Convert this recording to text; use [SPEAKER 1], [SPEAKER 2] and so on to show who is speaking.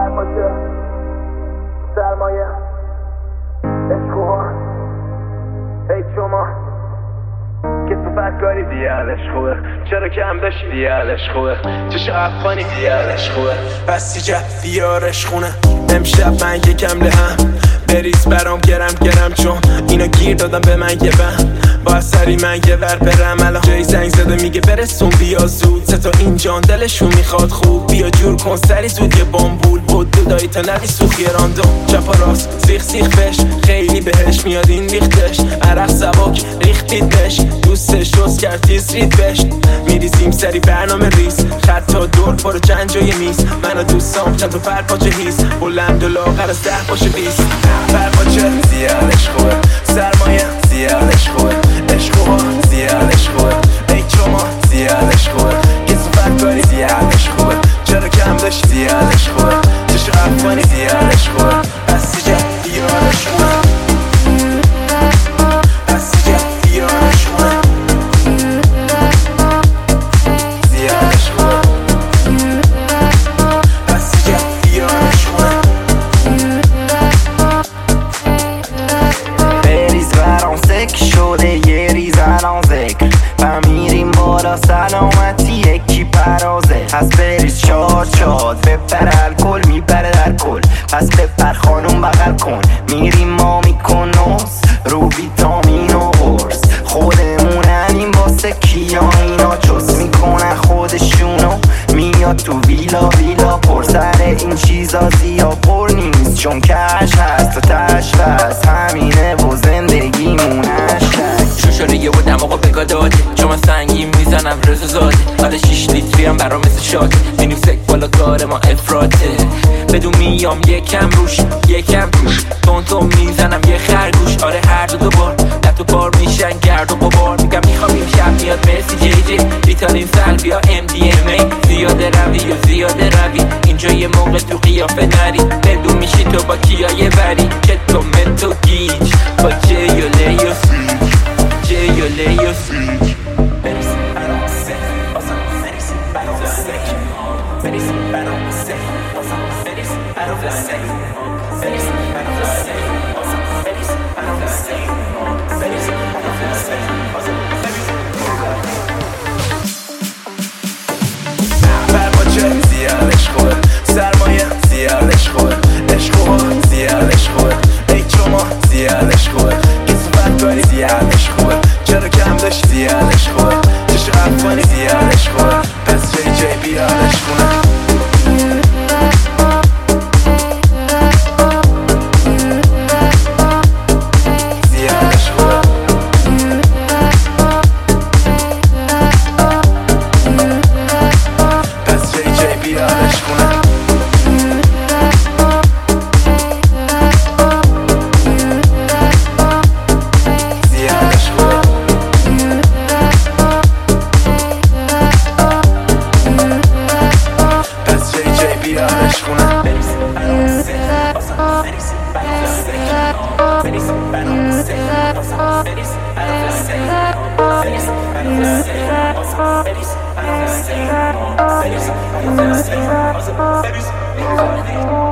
[SPEAKER 1] برپاشه سرمایه عشقوها ای شما کسافت کاری دیالش خوبه چرا کم داشتی دیالش خوبه چشو افغانی دیالش خوبه پس یه بیارش خونه امشب من یکم لهم بریز برام گرم چون اینا گیر دادم به من یه با سری من یه ور برم الان جایی زنگ زده میگه برسون بیا زود ستا اینجان دلشون میخواد خوب بیا جور کن سری زود یه بامبول بود دودایی تا ندی سوخی راندم چپ و راست سیخ بش خیلی بهش میاد این ریختش عرق سبک ریختیدش دوستش دوست کرد تیز رید بش میریزیم سری برنامه ریز خطا دور پارو چند جای میز منو دوستام چند تا پرپاچه هیز بلند و لاغر از 10 باشه 20 پرپاچه زیادش خوبه سرمایه زیادش خوبه عشقوها زیادش خوبه ای شما زیادش خوبه کسافت کاری زیادش خوبه چرا کم داشت زیادش خوبه چشو افغانی زیادش خوبه پس یه بیارش خوبه پس یه بیارش خوبه زیادش خوبه پس یه بیارش خوبه
[SPEAKER 2] بریز برام سک شده یه ریز الان ذکر میریم بالا سلامتی یکی پرازه پس بریز شاد بپر الکل میپره در کل پس بپر خانوم بغل کن میریم ما میکن نوز رو ویتامین و قرص خودموننیم واسه کیا اینا چست میکنن خودشونو میاد تو ویلا پر سر این چیزا زیاد پر نیست چون کش هست و تش بس همینه و زندگیمونش
[SPEAKER 3] شوشوریه و دماغو بگا داده چون من سنگین میزنم رزو زاده حالا 6 لیتری هم برام مثل شاده میریم سک بالا کار ما افراته بدون میام یکم روش یکم روش تون میزنم یه خرگوش آره هر دو بار تو بار میشن گرد و غبار میگم میخوام این شب میاد مرسی جی جی ریتالین سلبی ها MDMA زیاده روی اینجا یه موقع تو قیافه نری بدون میشی تو با کیای بری که تو متو گیج با جیوله یا سیج جیوله یا سیج بریسی برام سک بازم بریسی برام سک بریسی برام سک بازم بریسی برام سک بریسی برام سک بازم بریسی برام سک بریسی برام سک بازم
[SPEAKER 1] برپاچه زیادش خوبه سرمایه زیادش خوبه عشقوها زیادش خوبه ای شما زیادش خوبه کسافت کاری زیادش خوبه چرا کم داشت زیادش خوبه چشو افغانی زیادش خوبه پس جی بیادش خونه
[SPEAKER 3] Baby,